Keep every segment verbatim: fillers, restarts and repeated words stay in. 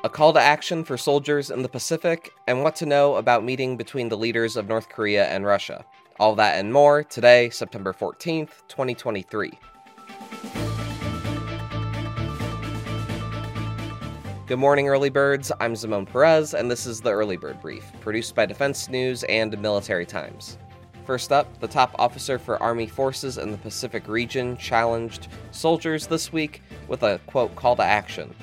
a call to action for soldiers in the Pacific, and what to know about meeting between the leaders of North Korea and Russia. All that and more today, September fourteenth, twenty twenty-three. Good morning, Early Birds. I'm Zimone Perez, and this is the Early Bird Brief, produced by Defense News and Military Times. First up, the top officer for Army forces in the Pacific region challenged soldiers this week with a, quote, call to action.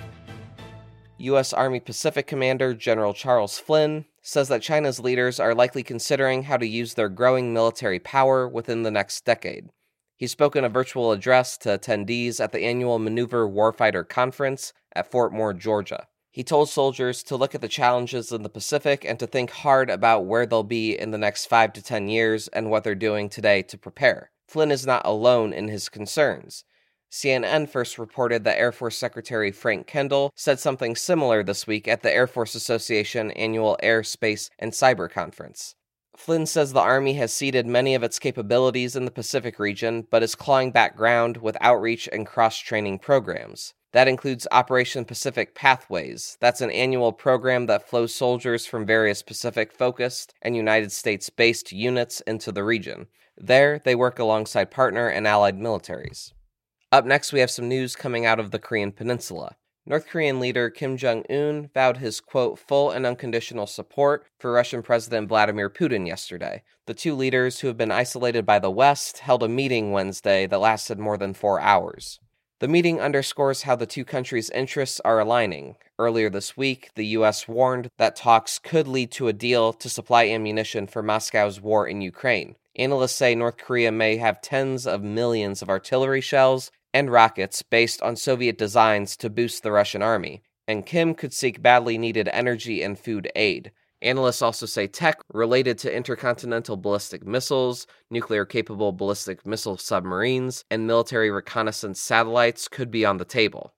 U S Army Pacific Commander General Charles Flynn says that China's leaders are likely considering how to use their growing military power within the next decade. He spoke in a virtual address to attendees at the annual Maneuver Warfighter Conference at Fort Moore, Georgia. He told soldiers to look at the challenges in the Pacific and to think hard about where they'll be in the next five to ten years and what they're doing today to prepare. Flynn is not alone in his concerns. C N N first reported that Air Force Secretary Frank Kendall said something similar this week at the Air Force Association annual Air, Space, and Cyber Conference. Flynn says the Army has ceded many of its capabilities in the Pacific region, but is clawing back ground with outreach and cross-training programs. That includes Operation Pacific Pathways. That's an annual program that flows soldiers from various Pacific-focused and United States-based units into the region. There, they work alongside partner and allied militaries. Up next, we have some news coming out of the Korean Peninsula. North Korean leader Kim Jong-un vowed his, quote, full and unconditional support for Russian President Vladimir Putin yesterday. The two leaders, who have been isolated by the West, held a meeting Wednesday that lasted more than four hours. The meeting underscores how the two countries' interests are aligning. Earlier this week, the U S warned that talks could lead to a deal to supply ammunition for Moscow's war in Ukraine. Analysts say North Korea may have tens of millions of artillery shells and rockets based on Soviet designs to boost the Russian army, and Kim could seek badly needed energy and food aid. Analysts also say tech related to intercontinental ballistic missiles, nuclear-capable ballistic missile submarines, and military reconnaissance satellites could be on the table.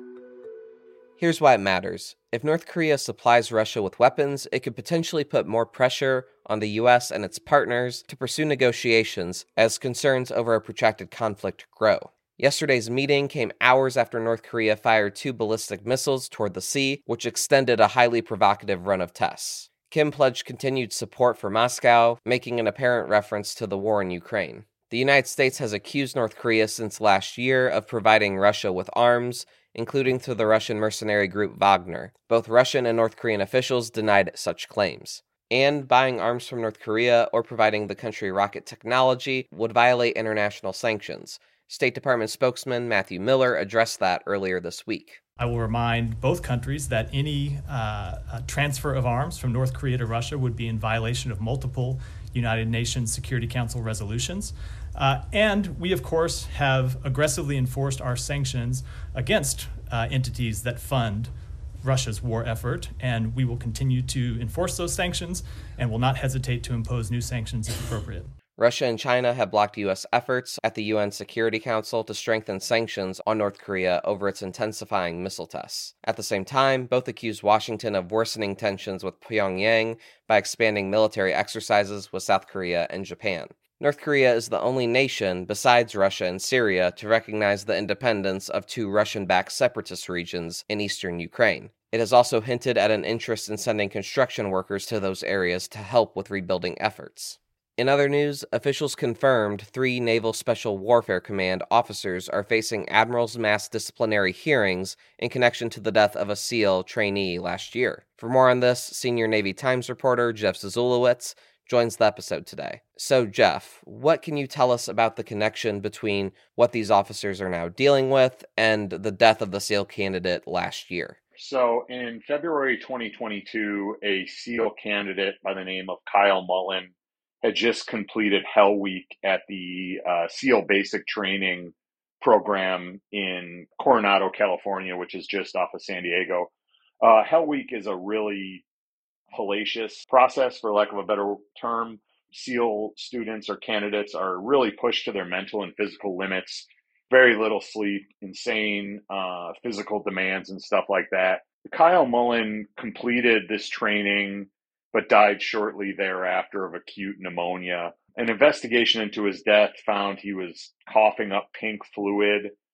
Here's why it matters. If North Korea supplies Russia with weapons, it could potentially put more pressure on the U S and its partners to pursue negotiations as concerns over a protracted conflict grow. Yesterday's meeting came hours after North Korea fired two ballistic missiles toward the sea, which extended a highly provocative run of tests. Kim pledged continued support for Moscow, making an apparent reference to the war in Ukraine. The United States has accused North Korea since last year of providing Russia with arms, including to the Russian mercenary group Wagner. Both Russian and North Korean officials denied such claims. And buying arms from North Korea or providing the country rocket technology would violate international sanctions. State Department spokesman Matthew Miller addressed that earlier this week. I will remind both countries that any uh, transfer of arms from North Korea to Russia would be in violation of multiple United Nations Security Council resolutions. Uh, and we, of course, have aggressively enforced our sanctions against uh, entities that fund Russia's war effort, and we will continue to enforce those sanctions and will not hesitate to impose new sanctions if appropriate. Russia and China have blocked U S efforts at the U N Security Council to strengthen sanctions on North Korea over its intensifying missile tests. At the same time, both accused Washington of worsening tensions with Pyongyang by expanding military exercises with South Korea and Japan. North Korea is the only nation, besides Russia and Syria, to recognize the independence of two Russian-backed separatist regions in eastern Ukraine. It has also hinted at an interest in sending construction workers to those areas to help with rebuilding efforts. In other news, officials confirmed three Naval Special Warfare Command officers are facing admirals' mass disciplinary hearings in connection to the death of a SEAL trainee last year. For more on this, senior Navy Times reporter Jeff Zazulowicz joins the episode today. So, Jeff, what can you tell us about the connection between what these officers are now dealing with and the death of the SEAL candidate last year? So, in February twenty twenty-two, a SEAL candidate by the name of Kyle Mullen had just completed Hell Week at the uh, SEAL Basic Training Program in Coronado, California, which is just off of San Diego. Uh, Hell Week is a really hellacious process, for lack of a better term. SEAL students or candidates are really pushed to their mental and physical limits, very little sleep, insane uh, physical demands and stuff like that. Kyle Mullen completed this training but died shortly thereafter of acute pneumonia. An investigation into his death found he was coughing up pink fluid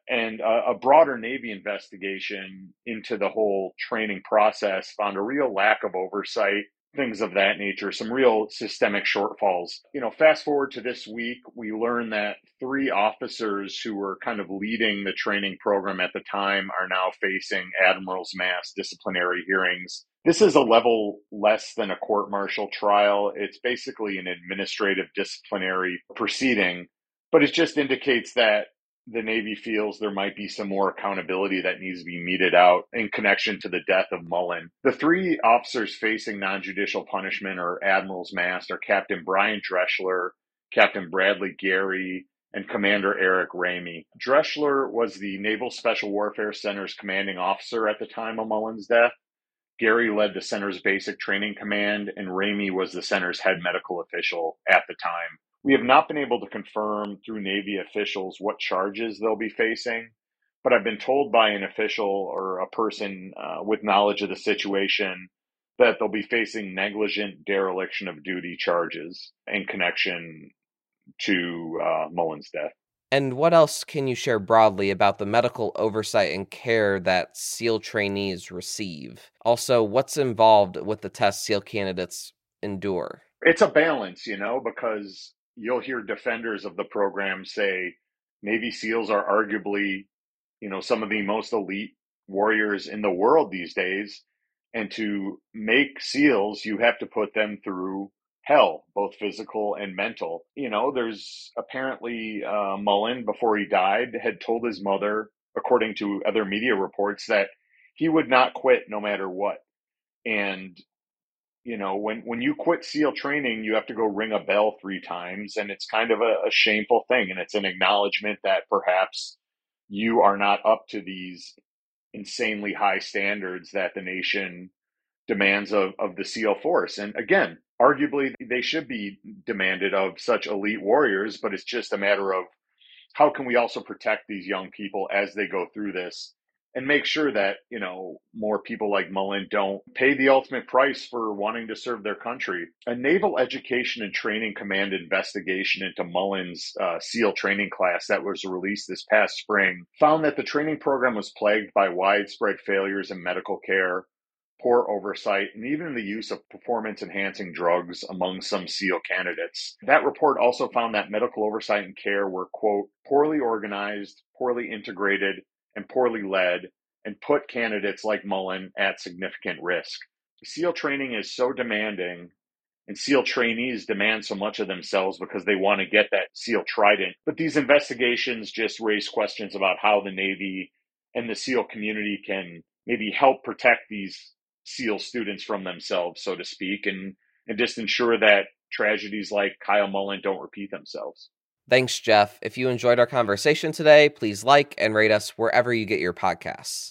And a, a broader Navy investigation into the whole training process found a real lack of oversight, things of that nature, some real systemic shortfalls. You know, fast forward to this week, we learned that three officers who were kind of leading the training program at the time are now facing admiral's mass disciplinary hearings. This is a level less than a court-martial trial. It's basically an administrative disciplinary proceeding, but it just indicates that the Navy feels there might be some more accountability that needs to be meted out in connection to the death of Mullen. The three officers facing non-judicial punishment or admiral's mast are Captain Brian Dreschler, Captain Bradley Gary, and Commander Eric Ramey. Dreschler was the Naval Special Warfare Center's commanding officer at the time of Mullen's death. Gary led the center's basic training command, and Ramey was the center's head medical official at the time. We have not been able to confirm through Navy officials what charges they'll be facing, but I've been told by an official or a person uh, with knowledge of the situation that they'll be facing negligent dereliction of duty charges in connection to uh, Mullen's death. And what else can you share broadly about the medical oversight and care that SEAL trainees receive? Also, what's involved with the tests SEAL candidates endure? It's a balance, you know, because you'll hear defenders of the program say Navy SEALs are arguably, you know, some of the most elite warriors in the world these days. And to make SEALs, you have to put them through hell, both physical and mental. You know, there's apparently uh, Mullen, before he died, had told his mother, according to other media reports, that he would not quit no matter what. And you know, when, when you quit SEAL training, you have to go ring a bell three times, and it's kind of a, a shameful thing. And it's an acknowledgement that perhaps you are not up to these insanely high standards that the nation demands of, of the SEAL force. And again, arguably they should be demanded of such elite warriors, but it's just a matter of how can we also protect these young people as they go through this and make sure that, you know, more people like Mullen don't pay the ultimate price for wanting to serve their country. A Naval Education and Training Command investigation into Mullen's uh, SEAL training class that was released this past spring found that the training program was plagued by widespread failures in medical care, poor oversight, and even the use of performance-enhancing drugs among some SEAL candidates. That report also found that medical oversight and care were, quote, poorly organized, poorly integrated, and poorly led, and put candidates like Mullen at significant risk. SEAL training is so demanding, and SEAL trainees demand so much of themselves because they want to get that SEAL trident. But these investigations just raise questions about how the Navy and the SEAL community can maybe help protect these SEAL students from themselves, so to speak, and, and just ensure that tragedies like Kyle Mullen don't repeat themselves. Thanks, Jeff. If you enjoyed our conversation today, please like and rate us wherever you get your podcasts.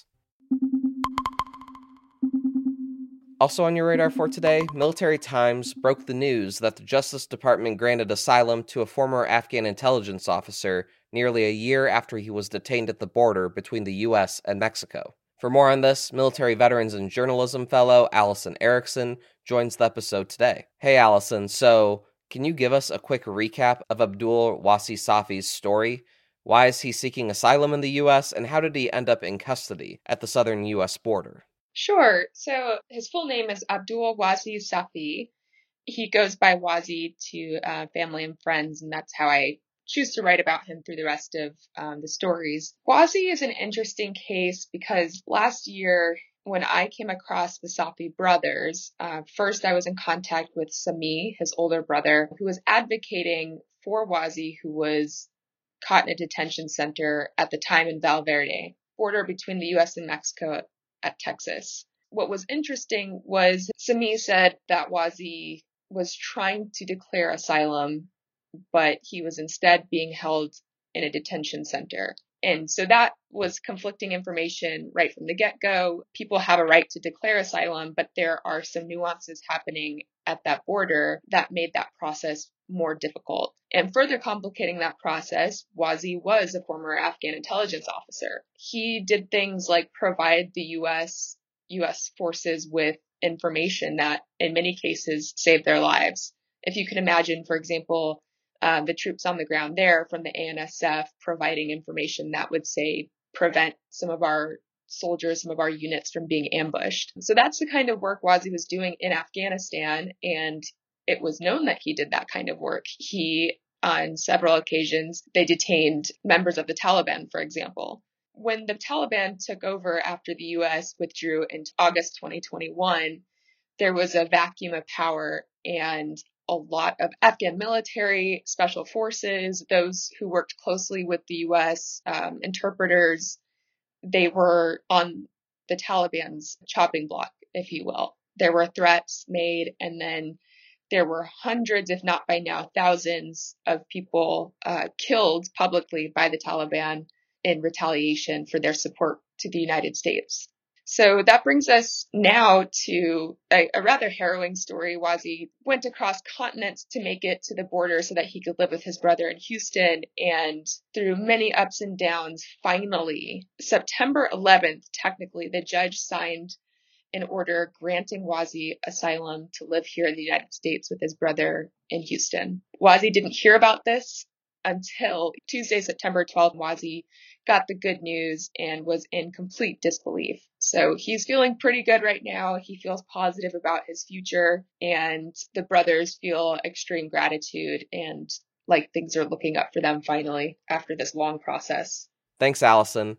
Also on your radar for today, Military Times broke the news that the Justice Department granted asylum to a former Afghan intelligence officer nearly a year after he was detained at the border between the U S and Mexico. For more on this, military veterans and journalism fellow Allison Erickson joins the episode today. Hey, Allison, so can you give us a quick recap of Abdul Wasi Safi's story? Why is he seeking asylum in the U S, and how did he end up in custody at the southern U S border? Sure. So his full name is Abdul Wasi Safi. He goes by Wasi to uh, family and friends, and that's how I choose to write about him through the rest of um, the stories. Wasi is an interesting case because last year, when I came across the Safi brothers, uh, first I was in contact with Sami, his older brother, who was advocating for Wasi, who was caught in a detention center at the time in Valverde, border between the U S and Mexico at Texas. What was interesting was Sami said that Wasi was trying to declare asylum, but he was instead being held in a detention center. And so that was conflicting information right from the get-go. People have a right to declare asylum, but there are some nuances happening at that border that made that process more difficult. And further complicating that process, Wasi was a former Afghan intelligence officer. He did things like provide the U S U S forces with information that in many cases saved their lives. If you can imagine, for example, Uh, the troops on the ground there from the A N S F providing information that would save prevent some of our soldiers, some of our units from being ambushed. So that's the kind of work Ghazi was doing in Afghanistan, and it was known that he did that kind of work. He, on several occasions, they detained members of the Taliban, for example. When the Taliban took over after the U S withdrew in August twenty twenty-one, there was a vacuum of power, and a lot of Afghan military, special forces, those who worked closely with the U S, um, interpreters, they were on the Taliban's chopping block, if you will. There were threats made, and then there were hundreds, if not by now thousands, of people uh, killed publicly by the Taliban in retaliation for their support to the United States. So that brings us now to a, a rather harrowing story. Ghazi went across continents to make it to the border so that he could live with his brother in Houston. And through many ups and downs, finally, September eleventh, technically, the judge signed an order granting Ghazi asylum to live here in the United States with his brother in Houston. Ghazi didn't hear about this until Tuesday, September twelfth. Ghazi got the good news and was in complete disbelief. So he's feeling pretty good right now. He feels positive about his future, and the brothers feel extreme gratitude and like things are looking up for them finally after this long process. Thanks, Allison.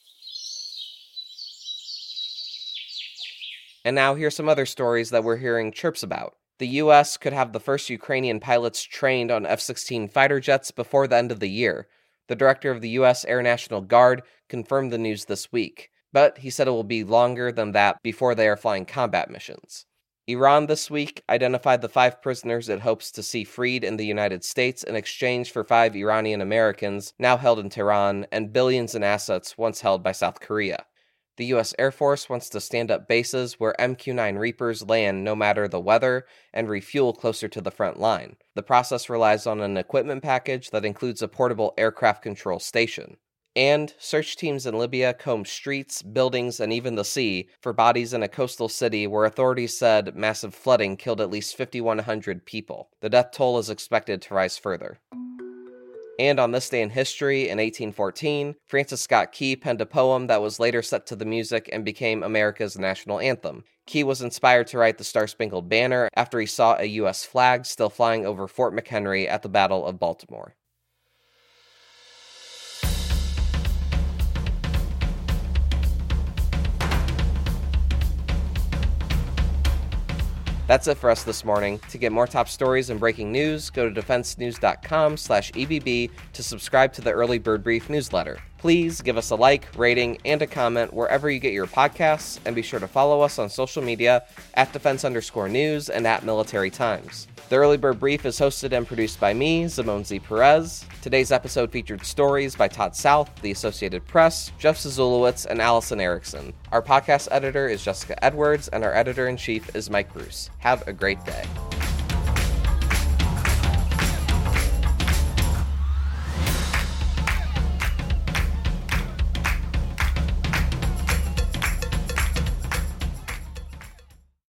And now here's some other stories that we're hearing chirps about. The U S could have the first Ukrainian pilots trained on F sixteen fighter jets before the end of the year. The director of the U S Air National Guard confirmed the news this week, but he said it will be longer than that before they are flying combat missions. Iran this week identified the five prisoners it hopes to see freed in the United States in exchange for five Iranian Americans now held in Tehran and billions in assets once held by South Korea. The U S Air Force wants to stand up bases where M Q nine Reapers land no matter the weather and refuel closer to the front line. The process relies on an equipment package that includes a portable aircraft control station. And search teams in Libya combed streets, buildings, and even the sea for bodies in a coastal city where authorities said massive flooding killed at least five thousand one hundred people. The death toll is expected to rise further. And on this day in history, in eighteen fourteen, Francis Scott Key penned a poem that was later set to the music and became America's national anthem. Key was inspired to write the Star-Spangled Banner after he saw a U S flag still flying over Fort McHenry at the Battle of Baltimore. That's it for us this morning. To get more top stories and breaking news, go to defense news dot com slash E B B to subscribe to the Early Bird Brief newsletter. Please give us a like, rating, and a comment wherever you get your podcasts, and be sure to follow us on social media at defense underscore news and at Military Times. The Early Bird Brief is hosted and produced by me, Zimone Z. Perez. Today's episode featured stories by Todd South, The Associated Press, Jeff Zazulowicz, and Allison Erickson. Our podcast editor is Jessica Edwards, and our editor-in-chief is Mike Bruce. Have a great day.